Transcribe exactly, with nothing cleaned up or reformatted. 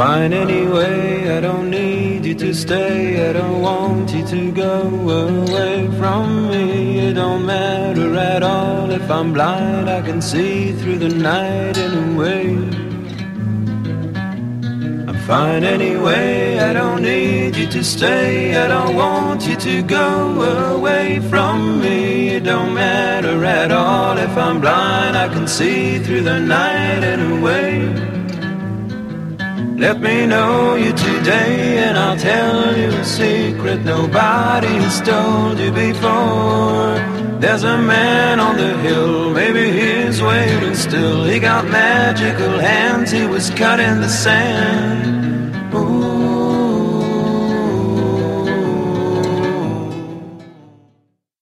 fine anyway, I don't need you to stay, I don't want you to go away from me. It don't matter at all if I'm blind, I can see through the night anyway. I'm fine anyway, I don't need you to stay, I don't want you to go away from me. It don't matter at all if I'm blind, I can see through the night anyway. Let me know you today and I'll tell you a secret nobody has told you before. There's a man on the hill, maybe he's waiting still. He got magical hands, he was cut in the sand.